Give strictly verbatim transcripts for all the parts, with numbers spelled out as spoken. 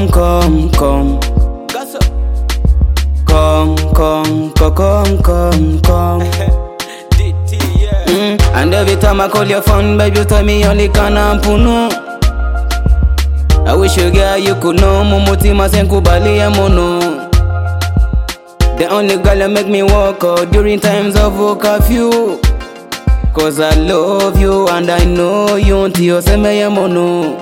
Come, come, come. Come, come, come, come, come, come. mm. And every time I call your phone, baby, you tell me only kana puno. I wish you girl you could know, mumutima senkubali ya mono. The only girl that make me walk out during times of curfew. Cause I love you and I know you until you say me ya mono.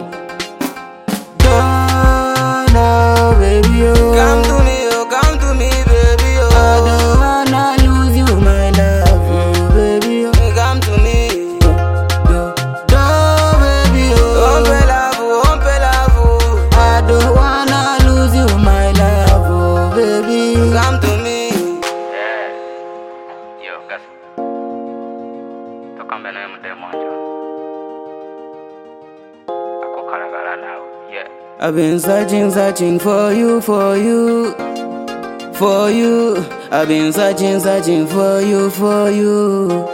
Don't know, baby, oh. Come to me, oh, come to me, baby, oh. I don't wanna lose you, my love, oh, baby, oh. Come to me, do, do, baby, oh. Ompe love, ompe love. I don't wanna lose you, my love, oh, baby. Come to me. Yeah, yo, gas. To come bene mu demonjo. Ako karagala now, yeah. I've been searching, searching for you, for you, for you. I've been searching, searching for you, for you.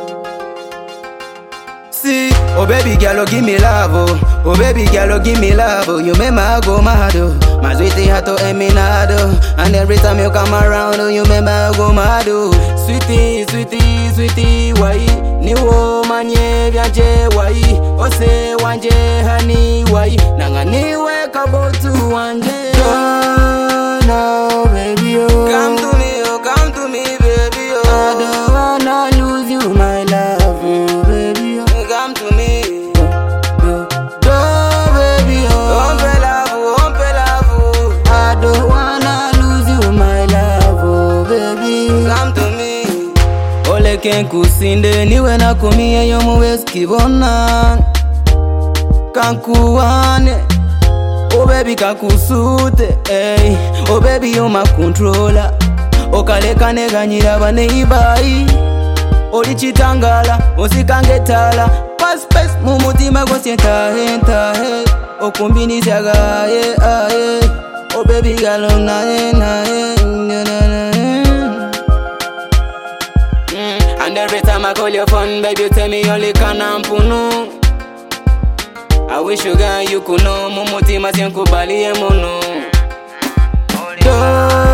See, oh baby girl, oh give me love, oh, oh baby girl, oh give me love, oh. You make my go mad, oh. My sweetie hat to eminado, and every time you come around, oh, you make my go mad, oh. Sweetie, sweetie, sweetie, why? Ni woman ye vyaje why? Ose wanje honey why? Nanga niwe kabotu wanje. Oh no, baby, oh. Come to me, oh, come to me, baby, oh. I don't wanna lose you, my love, oh, baby, oh. Come to me, do, do, baby, oh. Ompe love, ompe love. I don't wanna lose you, my love, oh, baby. Come to me. Ole kenkusinde niwe nakumie yo muwezi kibona. Kankuwane, oh baby kankusute, hey. Oh baby you my controller. Okaleka neganyira baneibai. Oli chitangala, osikangetala. Pass pass mumutima gosienta henta he. Okumbini jaga ye aye. Oh baby girl na ye na ye. And every time I call your phone, baby, you tell me only kana puno. I wish you girl you could know, mumutima senkubali ya mono.